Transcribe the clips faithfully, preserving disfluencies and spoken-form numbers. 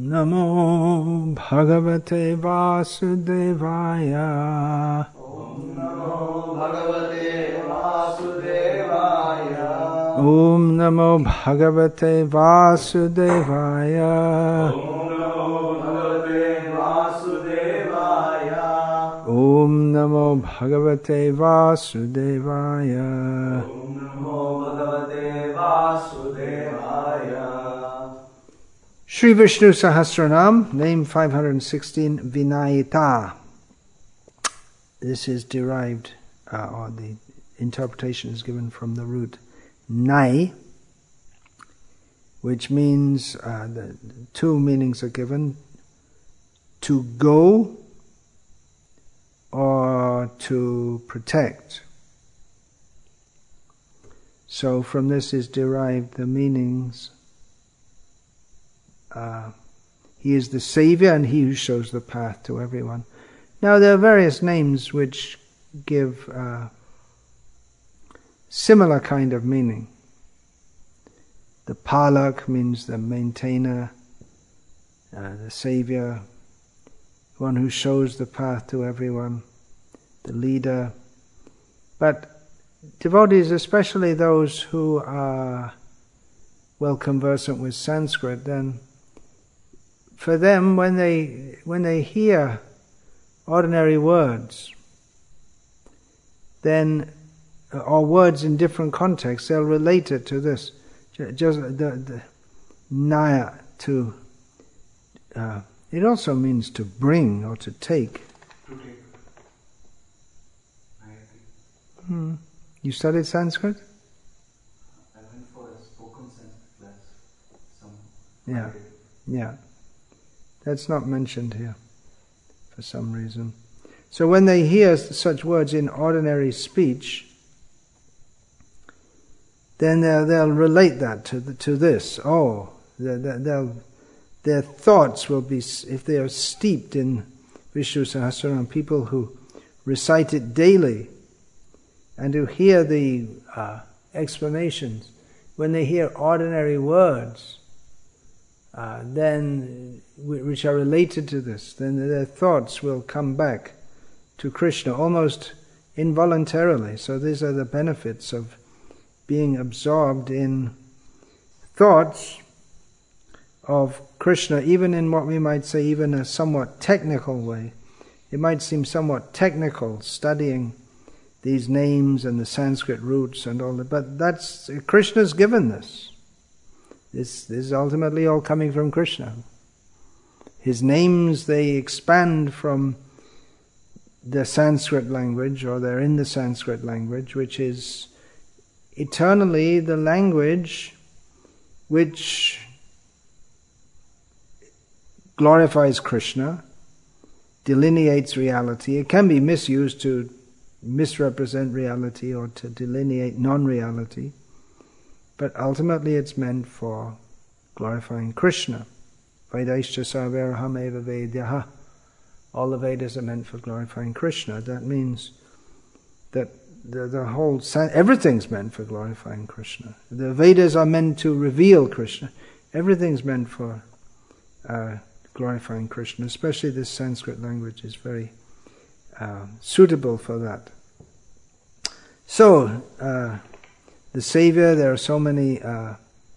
Namo Bhagavate Vasudevaya. Om Namo Bhagavate Vasudevaya. Om Namo Bhagavate Vasudevaya. Om Namo Bhagavate Vasudevaya. Om Namo Bhagavate Vasudevaya. Sri Vishnu Sahasranam, name five hundred sixteen, Vinayata. This is derived, uh, or the interpretation is given from the root Nai, which means, uh, the two meanings are given: to go or to protect. So from this is derived the meanings. Uh, he is the Savior and he who shows the path to everyone. Now there are various names which give uh, similar kind of meaning. The Palak means the maintainer, uh, the Savior, one who shows the path to everyone, the leader. But devotees, especially those who are well conversant with Sanskrit, then for them, when they when they hear ordinary words, then or words in different contexts, they'll relate it to this. Just the, the naya, to uh, it also means to bring or to take. To take. Hmm. You studied Sanskrit? I went for a spoken Sanskrit class. Some Yeah, yeah. That's not mentioned here for some reason. So when they hear such words in ordinary speech, then they'll, they'll relate that to the, to this. Oh, they'll, they'll, their thoughts will be, if they are steeped in Vishnu Sahasranam, people who recite it daily and who hear the uh, explanations, when they hear ordinary words, uh, then which are related to this, then their thoughts will come back to Krishna almost involuntarily. So these are the benefits of being absorbed in thoughts of Krishna, even in what we might say, even a somewhat technical way. It might seem somewhat technical, studying these names and the Sanskrit roots and all that, but that's, Krishna's given this. This, this is ultimately all coming from Krishna. His names, they expand from the Sanskrit language, or they're in the Sanskrit language, which is eternally the language which glorifies Krishna, delineates reality. It can be misused to misrepresent reality or to delineate non-reality, but ultimately it's meant for glorifying Krishna. Vedaischa sarvaraham eva vedyaha. All the Vedas are meant for glorifying Krishna. That means that the, the whole, everything's meant for glorifying Krishna. The Vedas are meant to reveal Krishna. Everything's meant for uh, glorifying Krishna. Especially this Sanskrit language is very uh, suitable for that. So, uh, the Savior, there are so many uh,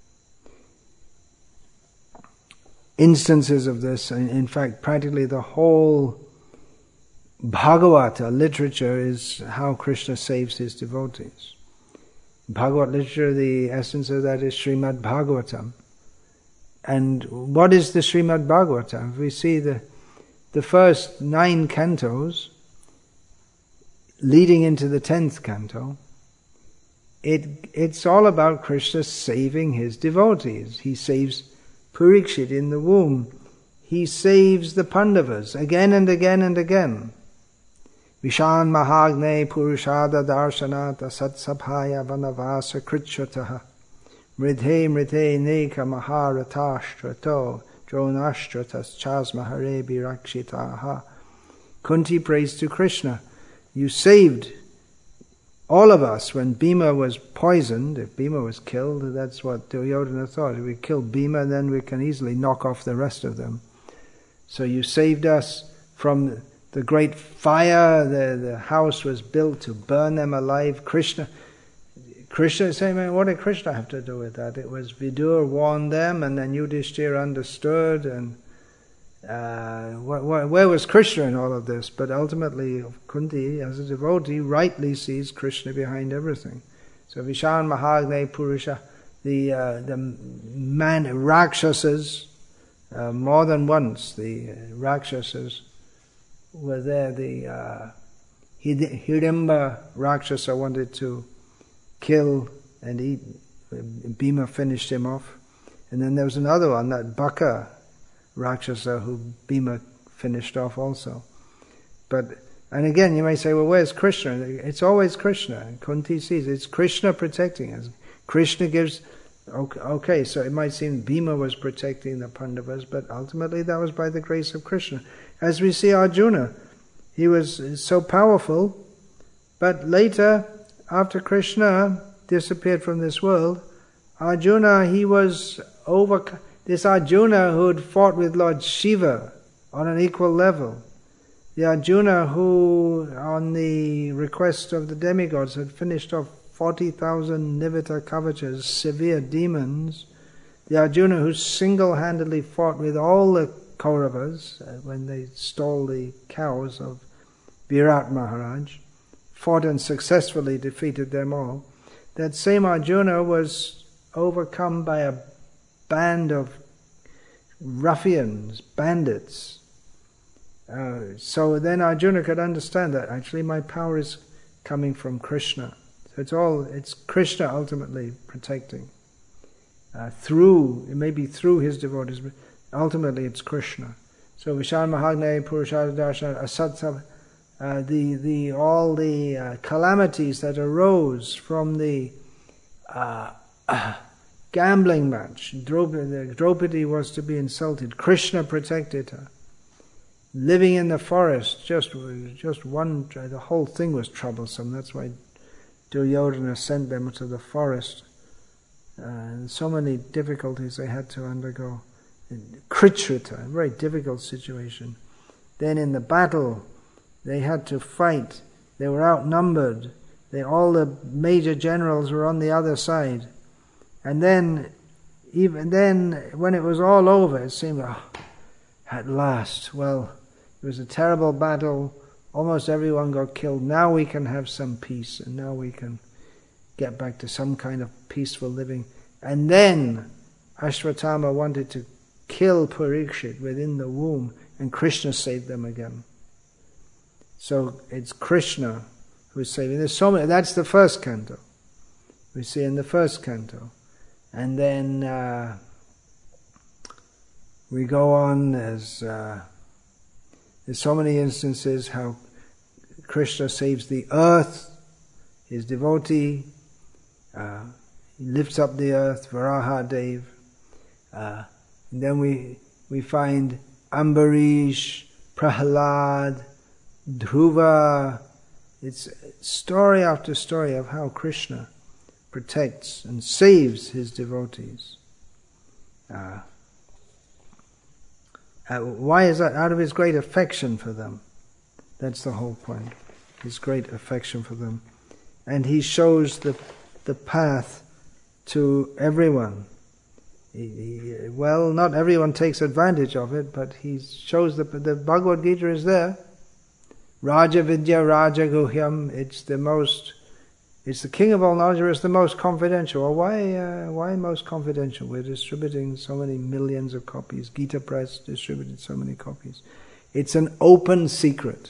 instances of this. In fact, practically the whole Bhagavata literature is how Krishna saves his devotees. Bhagavat literature, the essence of that is Srimad Bhagavatam. And what is the Srimad Bhagavatam? We see the the first nine cantos leading into the tenth canto. It it's all about Krishna saving his devotees. He saves Parikshit in the womb. He saves the Pandavas again and again and again. Vishan Mahagne Purushada Darshanata Satsabhaya Vanavasa Kritchataha Mridhe Mridhe Neka Maharatashtrato Dronashtratas Chasma Hare Birakshitaha. Kunti prays to Krishna, you saved all of us, when Bhima was poisoned, if Bhima was killed, that's what Duryodhana thought. If we kill Bhima, then we can easily knock off the rest of them. So you saved us from the great fire, the, the house was built to burn them alive. Krishna, Krishna is saying, man, what did Krishna have to do with that? It was Vidur warned them, and then Yudhishthira understood, and uh, wh- wh- where was Krishna in all of this? But ultimately, Kunti, as a devotee, rightly sees Krishna behind everything. So Vishan Mahagne Purusha, the uh, the man Rakshasas, uh, more than once, the uh, Rakshasas were there. The uh, Hidimba Rakshasa wanted to kill and eat. Bhima finished him off. And then there was another one, that Baka Rakshasa, who Bhima finished off also. But, and again, you may say, well, where's Krishna? It's always Krishna. Kunti sees it's Krishna protecting us. Krishna gives, okay, okay, so it might seem Bhima was protecting the Pandavas, but ultimately that was by the grace of Krishna. As we see Arjuna, he was so powerful, but later, after Krishna disappeared from this world, Arjuna, he was over. This Arjuna who had fought with Lord Shiva on an equal level, the Arjuna who, on the request of the demigods, had finished off forty thousand Nivita Kavachas, severe demons, the Arjuna who single-handedly fought with all the Kauravas uh, when they stole the cows of Virat Maharaj, fought and successfully defeated them all. That same Arjuna was overcome by a band of ruffians, bandits. Uh, so then Arjuna could understand that actually my power is coming from Krishna. So it's all, it's Krishna ultimately protecting. Uh, through, it may be through his devotees, but ultimately it's Krishna. So Vishan Mahagne Purushada Darshana Asatsa, uh, the the all the uh, calamities that arose from the uh, uh, gambling match. Draupadi, Draupadi was to be insulted. Krishna protected her. Living in the forest, just just one, the whole thing was troublesome. That's why Duryodhana sent them to the forest. Uh, and so many difficulties they had to undergo. Kritrita, a very difficult situation. Then in the battle, they had to fight. They were outnumbered. They, all the major generals were on the other side. And then, even then, when it was all over, it seemed, oh, at last, well, it was a terrible battle. Almost everyone got killed. Now we can have some peace, and now we can get back to some kind of peaceful living. And then Ashwatthama wanted to kill Parikshit within the womb, and Krishna saved them again. So it's Krishna who's saving. There's so many. That's the first canto. We see in the first canto, and then uh, we go on. There's uh, there's so many instances how Krishna saves the earth, his devotee. Uh, he lifts up the earth, Varaha Dev. Uh, and then we we find Ambarish, Prahlad, Dhruva. It's story after story of how Krishna protects and saves his devotees. Uh, uh, why is that? Out of his great affection for them. That's the whole point. His great affection for them. And he shows the the path to everyone. He, he, well, not everyone takes advantage of it, but he shows the the Bhagavad Gita is there. Raja Vidya Raja Guhyam. It's the most. It's the king of all knowledge. Or it's the most confidential. Well, why? Uh, why most confidential? We're distributing so many millions of copies. Gita Press distributed so many copies. It's an open secret.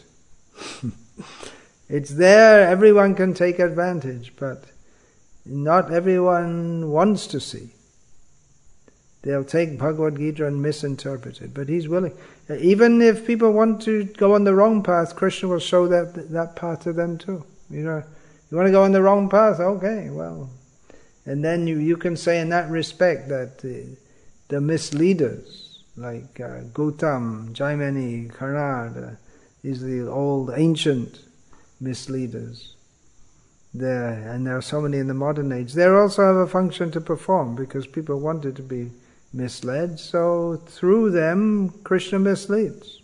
It's there. Everyone can take advantage, but not everyone wants to see. They'll take Bhagavad Gita and misinterpret it, but he's willing. Even if people want to go on the wrong path, Krishna will show that that path to them too. You know, you want to go on the wrong path? Okay, well. And then you, you can say in that respect that the, the misleaders, like uh, Gautam, Jaimini, Karnad, uh, these are the old ancient misleaders. there, and there are so many in the modern age. They also have a function to perform because people wanted to be misled, so through them Krishna misleads.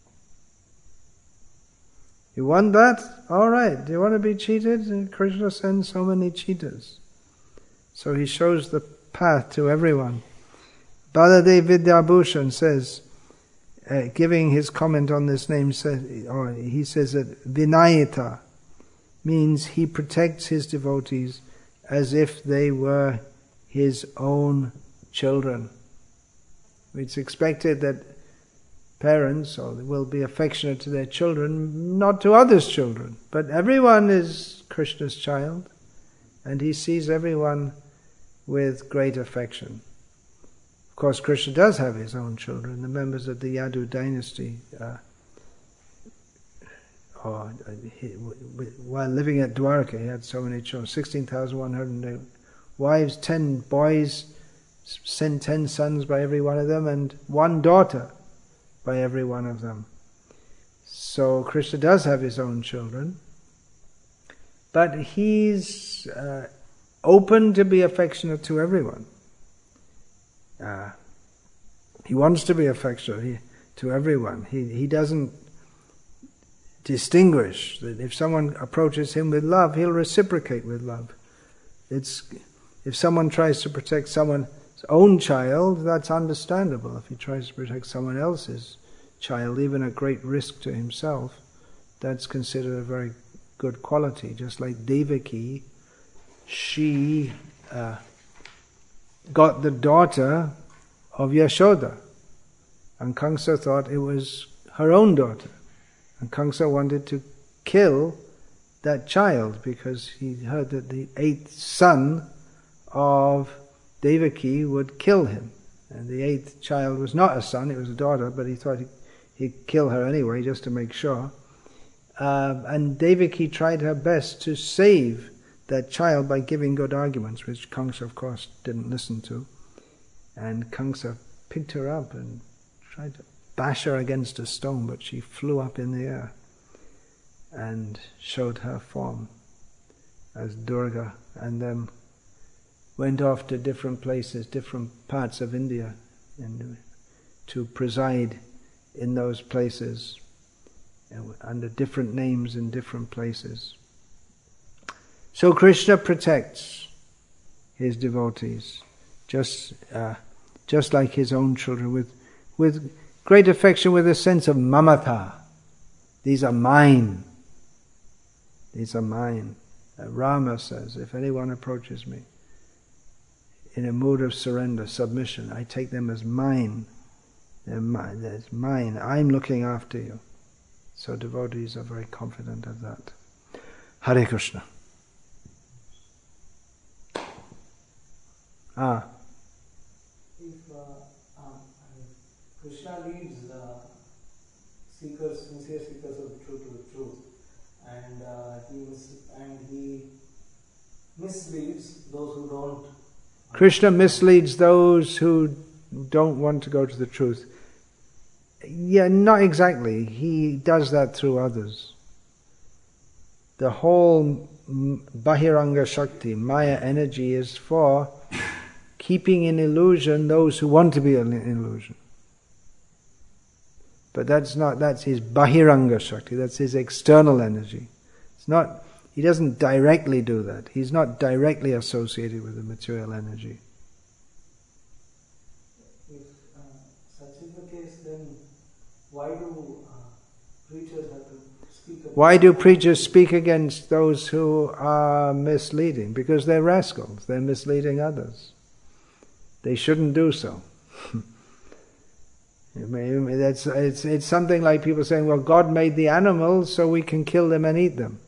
You want that? Alright. Do you want to be cheated? And Krishna sends so many cheaters. So he shows the path to everyone. Baladev Vidyabhushan says, uh, giving his comment on this name, says, or he says that Vinayata means he protects his devotees as if they were his own children. It's expected that parents or will be affectionate to their children, not to others' children, but everyone is Krishna's child, and he sees everyone with great affection. Of course, Krishna does have his own children. The members of the Yadu dynasty, uh, or, uh, he, while living at Dwarka, he had so many children, sixteen thousand one hundred wives, ten boys, sent ten sons by every one of them, and one daughter by every one of them. So Krishna does have his own children, but he's uh, open to be affectionate to everyone. Uh, he wants to be affectionate he, to everyone. He he doesn't distinguish. That if someone approaches him with love, he'll reciprocate with love. It's if someone tries to protect someone's own child, that's understandable. If he tries to protect someone else's child, even at great risk to himself, that's considered a very good quality. Just like Devaki, she uh, got the daughter of Yashoda, and Kamsa thought it was her own daughter, and Kamsa wanted to kill that child because he heard that the eighth son of Devaki would kill him, and the eighth child was not a son, it was a daughter, but he thought he'd, he'd kill her anyway just to make sure. Um, and Devaki tried her best to save that child by giving good arguments, which Kamsa of course didn't listen to. And Kamsa picked her up and tried to bash her against a stone, but she flew up in the air and showed her form as Durga, and then went off to different places, different parts of India, and to preside in those places under different names in different places. So Krishna protects his devotees, just uh, just like his own children, with with great affection, with a sense of mamata. These are mine. These are mine. Uh, Rama says, if anyone approaches me in a mood of surrender, submission, I take them as mine. They're mine. They're mine. I'm looking after you. So devotees are very confident of that. Hare Krishna. Ah. If uh, um, Krishna leads the seekers, sincere seekers of the truth to the truth, and uh, he mis- and he misleads those who don't. Krishna misleads those who don't want to go to the truth. Yeah, not exactly. He does that through others. The whole Bahiranga Shakti, Maya energy, is for keeping in illusion those who want to be in illusion. But that's not, that's his Bahiranga Shakti, that's his external energy. It's not, he doesn't directly do that. He's not directly associated with the material energy. If uh, such is the case, then why do uh, preachers have to speak against... Why do preachers speak against those who are misleading? Because they're rascals, they're misleading others. They shouldn't do so. That's, it's, it's something like people saying, well, God made the animals so we can kill them and eat them.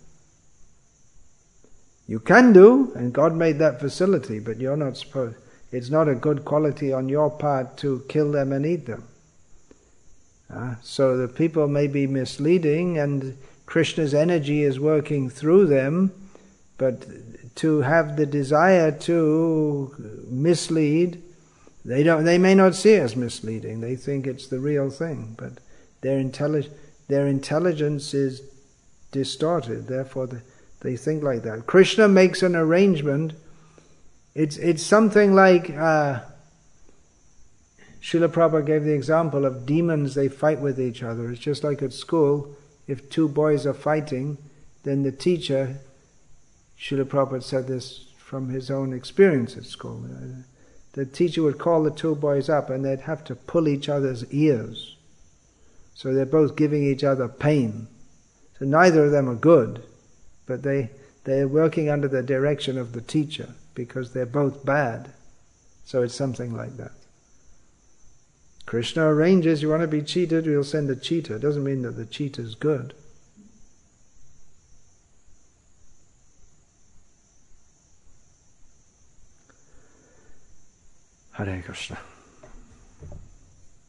You can do, and God made that facility, but you're not supposed, it's not a good quality on your part to kill them and eat them. Uh, so the people may be misleading, and Krishna's energy is working through them, but to have the desire to mislead, they don't. They may not see it as misleading. They think it's the real thing, but their intelli- their intelligence is distorted. Therefore, the, They think like that. Krishna makes an arrangement. It's it's something like uh, Srila Prabhupada gave the example of demons. They fight with each other. It's just like at school. If two boys are fighting, then the teacher, Srila Prabhupada said this from his own experience at school. The teacher would call the two boys up and they'd have to pull each other's ears. So they're both giving each other pain. So neither of them are good, but they, they're working under the direction of the teacher because they're both bad. So it's something like that. Krishna arranges, you want to be cheated, we'll send a cheater. It doesn't mean that the cheater's good. Hare Krishna.